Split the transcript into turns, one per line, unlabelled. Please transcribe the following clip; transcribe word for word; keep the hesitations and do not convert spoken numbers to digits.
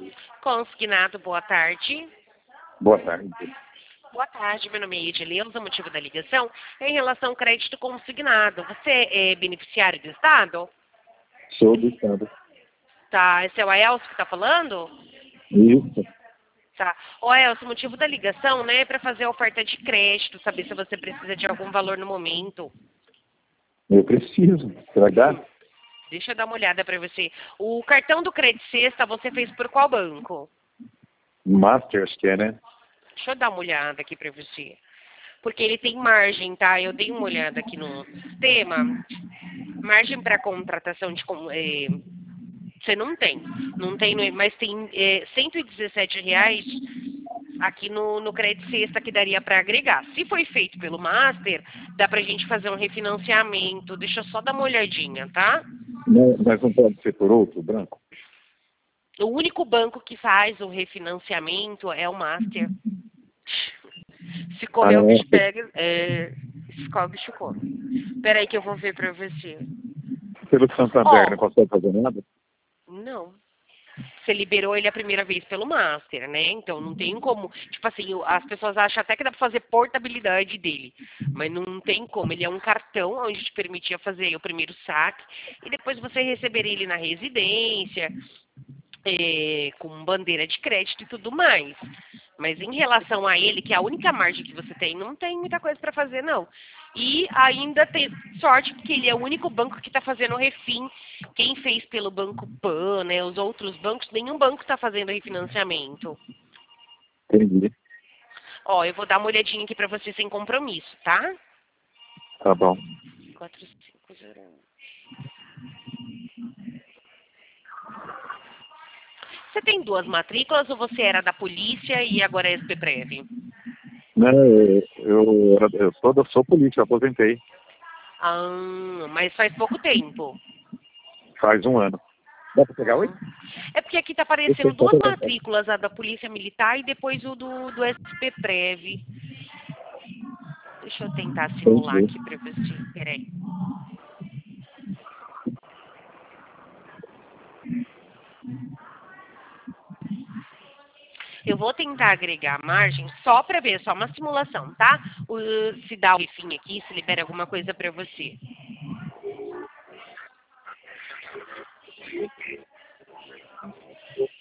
Consignado, boa tarde.
Boa tarde.
Boa tarde, meu nome é Edileuza, o motivo da ligação é em relação ao crédito consignado. Você é beneficiário do Estado?
Sou do Estado.
Tá, esse é o Aelcio que está falando?
Isso.
Tá. Ô, Aelcio, o motivo da ligação, né, é para fazer a oferta de crédito, saber se você precisa de algum valor no momento.
Eu preciso. Você vai dar?
Deixa eu dar uma olhada para você. O cartão do Credit Sexta você fez por qual banco?
Master, acho que é, né?
Deixa eu dar uma olhada aqui para você. Porque ele tem margem, tá? Eu dei uma olhada aqui no sistema. Margem para contratação de... com- eh, você não tem. Não tem, no- mas tem eh, cento e dezessete reais aqui no, no Credit Sexta que daria para agregar. Se foi feito pelo Master, dá pra gente fazer um refinanciamento. Deixa eu só dar uma olhadinha, tá?
Não, mas não pode ser por outro, branco?
O único banco que faz o refinanciamento é o Master. Se correr
Ah,
o
é?
bicho pega, é... se correr o bicho come. Peraí que eu vou ver pra você.
Pelo Santander,
Ó,
não posso fazer nada?
não. Você liberou ele a primeira vez pelo Master, né? Então não tem como. Tipo assim, o- as pessoas acham até que dá pra fazer portabilidade dele. Mas não tem como. Ele é um cartão onde te permitia fazer o primeiro saque e depois você receber ele na residência, é, com bandeira de crédito e tudo mais. Mas em relação a ele, que é a única margem que você tem, não tem muita coisa para fazer, não. E ainda tem sorte, porque ele é o único banco que está fazendo o refim. Quem fez pelo Banco Pan, né, os outros bancos, nenhum banco está fazendo refinanciamento.
Entendi.
Ó, eu vou dar uma olhadinha aqui para você sem compromisso, tá?
Tá bom.
quatro cinco zero um. Você tem duas matrículas ou você era da polícia e agora é S P Prev?
Não, eu, eu, era- eu sou, da- sou político, aposentei.
Ah, mas faz pouco tempo.
Faz um ano. Dá pra pegar
Uhum.
oito?
É porque aqui tá
Eu
aparecendo
sei, pode
duas
pegar oito.
matrículas, a da Polícia Militar e depois o do, do S P Prev. Deixa eu tentar simular
Entendi.
aqui pra você. Peraí. Eu vou tentar agregar a margem só pra ver, só uma simulação, tá? O, se dá o fim aqui, se libera alguma coisa pra você.